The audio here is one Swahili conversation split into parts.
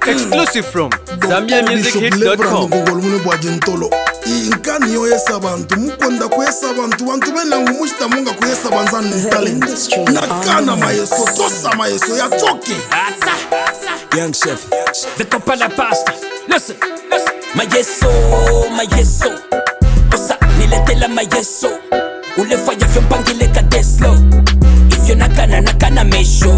Exclusive from ZambiaMusicHits.com. Inkani yoyesa bantu mukonda kwesa bantu bantu benangu mushita munga kwesa banzanu talent nakana mayeso tosa mayeso ya choke Young Chef the Kampala pasta. Listen mayeso osa niletela mayeso ule fire fyo mpangile ka deslo ifyo nakana mesho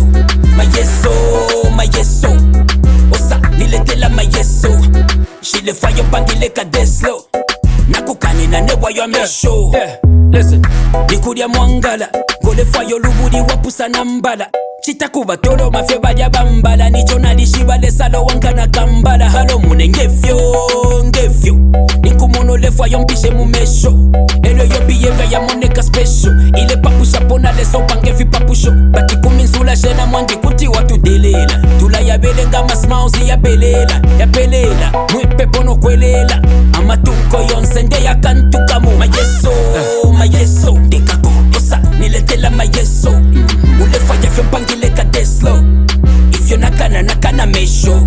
mayeso osa niletela mayeso shile fire mpangile ka deslo nakukani na newa yo mesho listen nikulia mwangala ngole fire lubudi wapusa na mbala chitakuba tolo mafyo badya bambala nicho nalishiba lesalo wankana kambala halo mune ngefyo nikumuno lefwa yompishe mumesho elo yobiyeva ya moneka special ile papusha pona leso pangevi papusho bati kuminzula shena mwangi kuti watu delela tula ya belenga masmauzi ya belela mwipe pono kwelela amatunko yonsende ya kantukamu mayeso dikako osa niletela mayeso ulefa ya fyo mpangile ka deslo ifyo nakana mesho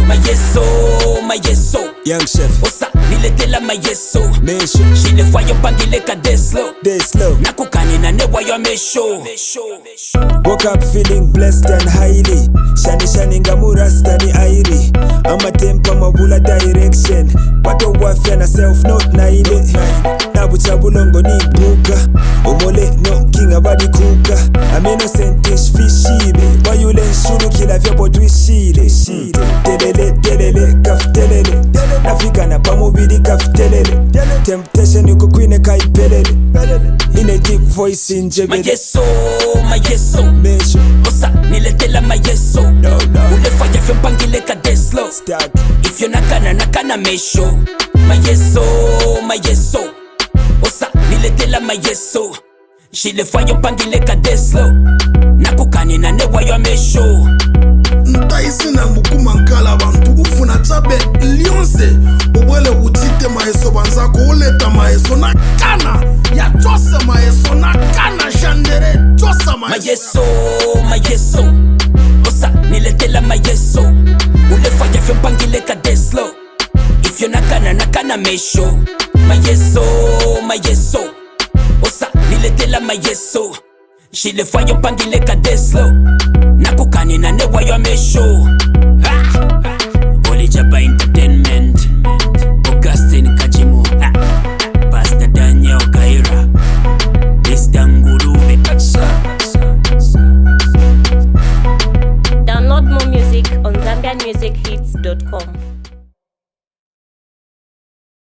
mayeso Young Chef osa niletela mayeso Mesho shile fwa yo mpangile ka deslo nakukani na newa yo mesho. Woke up feeling blessed and highly Shani ngamura stani airi Ama tempa mabula direction Pato wafya na self note na ile Nabu chabulongo ni buka Omole no king abadi kuka I'm innocent ish fishibe Wayule nshuru kila vya bodu ishile Telele kaftelele Nafika na pamubidi kaftelele Temptation yuko kwine kaipelele In a deep voice in jebele Mayeso Mesho osa niletela mayeso ule fire fyo mpangile ka deslo Start ifyo nakana mesho mayeso osa niletela mayeso shile fire mpangile ka deslo nakukani na newa yo mesho. ntaisi na mbukuma nkala bantu ufuna chabe lionse ubwele utite mayeso banzako uleta mayeso nakana ya chose mayeso nakana shandere chose mayeso osa niletela mayeso ule fire fyo mpangile ka deslo ifyo nakana mesho mayeso osa niletela mayeso shile fire mpangile ka deslo nakukani na newa yo mesho. Holy Jabba Entertainment Augustine Kajimo Pastor Daniel Kaira Mr. Ngulube. Download more music on ZambiaMusicHits.com.